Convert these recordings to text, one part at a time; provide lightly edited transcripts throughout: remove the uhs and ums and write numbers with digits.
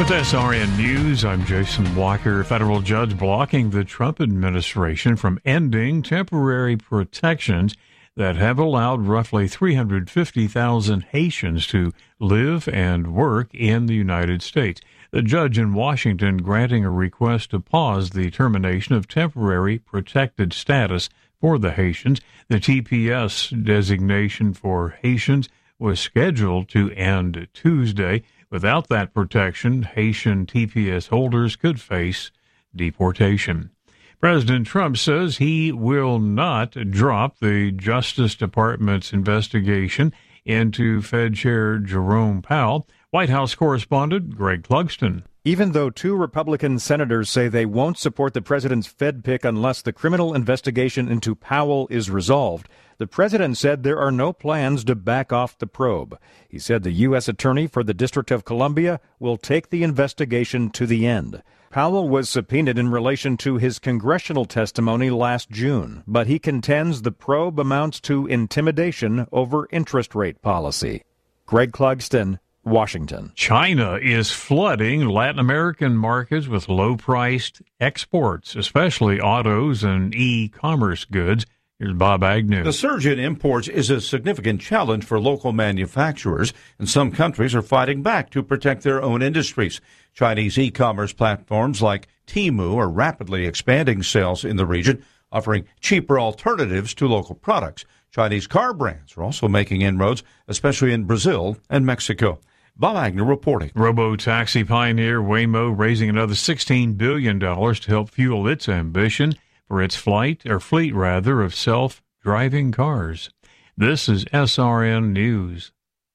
With SRN News, I'm Jason Walker. A federal judge blocking the Trump administration from ending temporary protections that have allowed roughly 350,000 Haitians to live and work in the United States. The judge in Washington granting a request to pause the termination of temporary protected status for the Haitians. The TPS designation for Haitians was scheduled to end Tuesday. Without that protection, Haitian TPS holders could face deportation. President Trump says he will not drop the Justice Department's investigation into Fed Chair Jerome Powell. White House correspondent Greg Clugston. Even though two Republican senators say they won't support the president's Fed pick unless the criminal investigation into Powell is resolved, the president said there are no plans to back off the probe. He said the U.S. Attorney for the District of Columbia will take the investigation to the end. Powell was subpoenaed in relation to his congressional testimony last June, but he contends the probe amounts to intimidation over interest rate policy. Greg Clugston, Washington. China is flooding Latin American markets with low-priced exports, especially autos and e-commerce goods. Here's Bob Agnew. The surge in imports is a significant challenge for local manufacturers, and some countries are fighting back to protect their own industries. Chinese e-commerce platforms like Temu are rapidly expanding sales in the region, offering cheaper alternatives to local products. Chinese car brands are also making inroads, especially in Brazil and Mexico. Bob Agnew reporting. Robo-taxi pioneer Waymo raising another $16 billion to help fuel its ambition for its fleet of self-driving cars. This is SRN News.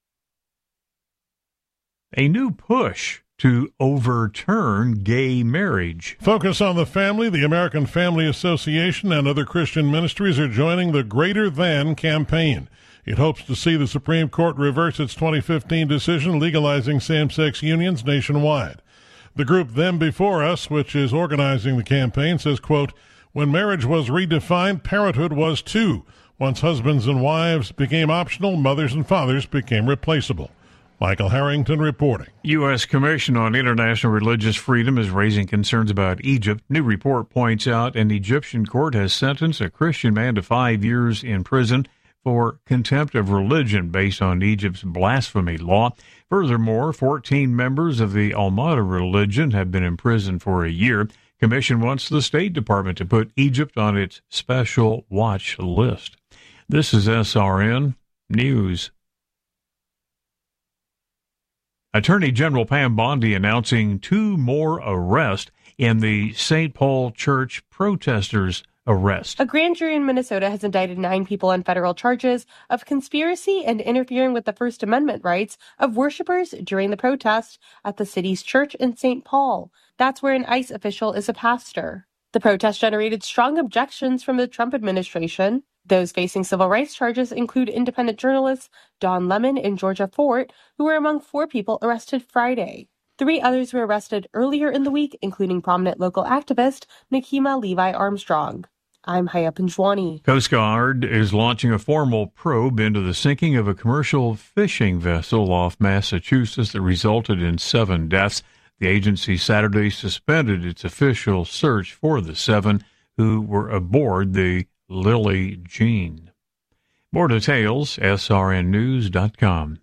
A new push to overturn gay marriage. Focus on the Family, the American Family Association, and other Christian ministries are joining the Greater Than campaign. It hopes to see the Supreme Court reverse its 2015 decision legalizing same-sex unions nationwide. The group Them Before Us, which is organizing the campaign, says, quote, "When marriage was redefined, parenthood was too. Once husbands and wives became optional, mothers and fathers became replaceable." Michael Harrington reporting. U.S. Commission on International Religious Freedom is raising concerns about Egypt. New report points out an Egyptian court has sentenced a Christian man to 5 years in prison for contempt of religion based on Egypt's blasphemy law. Furthermore, 14 members of the Al-Mahdi religion have been imprisoned for a year. Commission wants the State Department to put Egypt on its special watch list. This is SRN News. Attorney General Pam Bondi announcing 2 more arrests in the St. Paul Church protesters' arrest. A grand jury in Minnesota has indicted 9 people on federal charges of conspiracy and interfering with the First Amendment rights of worshipers during the protest at the city's church in St. Paul. That's where an ICE official is a pastor. The protest generated strong objections from the Trump administration. Those facing civil rights charges include independent journalists Don Lemon and Georgia Fort, who were among 4 people arrested Friday. 3 others were arrested earlier in the week, including prominent local activist Nakima Levi Armstrong. I'm Haya Panjwani. Coast Guard is launching a formal probe into the sinking of a commercial fishing vessel off Massachusetts that resulted in 7 deaths. The agency Saturday suspended its official search for the 7 who were aboard the Lily Jean. More details, srnnews.com.